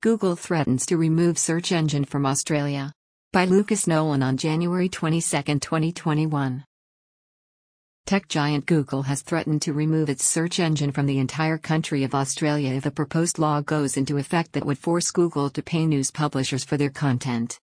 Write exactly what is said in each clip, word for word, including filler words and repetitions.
Google threatens to remove search engine from Australia. By Lucas Nolan on January twenty-second, twenty twenty-one. Tech giant Google has threatened to remove its search engine from the entire country of Australia if a proposed law goes into effect that would force Google to pay news publishers for their content.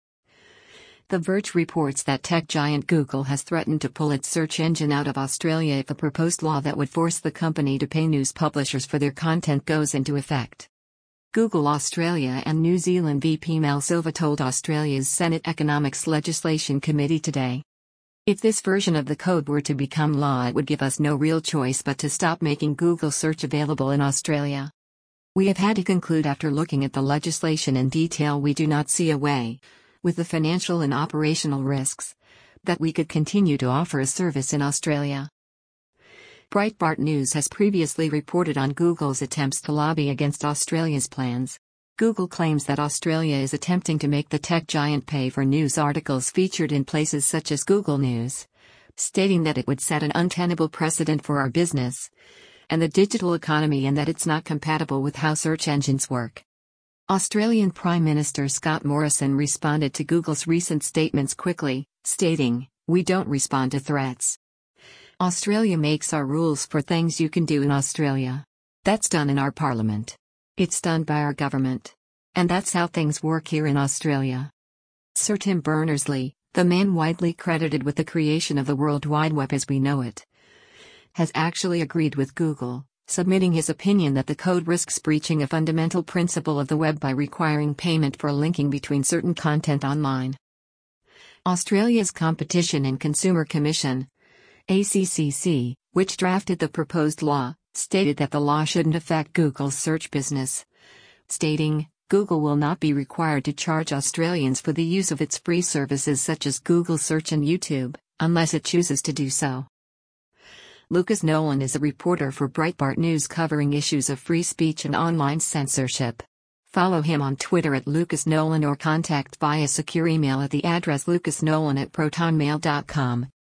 The Verge reports that tech giant Google has threatened to pull its search engine out of Australia if a proposed law that would force the company to pay news publishers for their content goes into effect. Google Australia and New Zealand V P Mel Silva told Australia's Senate Economics Legislation Committee today. If this version of the code were to become law, it would give us no real choice but to stop making Google search available in Australia. We have had to conclude after looking at the legislation in detail we do not see a way, with the financial and operational risks, that we could continue to offer a service in Australia. Breitbart News has previously reported on Google's attempts to lobby against Australia's plans. Google claims that Australia is attempting to make the tech giant pay for news articles featured in places such as Google News, stating that it would set an untenable precedent for our business and the digital economy and that it's not compatible with how search engines work. Australian Prime Minister Scott Morrison responded to Google's recent statements quickly, stating, "We don't respond to threats. Australia makes our rules for things you can do in Australia. That's done in our parliament. It's done by our government. And that's how things work here in Australia." Sir Tim Berners-Lee, the man widely credited with the creation of the World Wide Web as we know it, has actually agreed with Google, submitting his opinion that the code risks breaching a fundamental principle of the web by requiring payment for linking between certain content online. Australia's Competition and Consumer Commission, A C C C, which drafted the proposed law, stated that the law shouldn't affect Google's search business, stating, "Google will not be required to charge Australians for the use of its free services such as Google Search and YouTube, unless it chooses to do so." Lucas Nolan is a reporter for Breitbart News covering issues of free speech and online censorship. Follow him on Twitter at Lucas Nolan or contact via secure email at the address lucasnolan at protonmail dot com.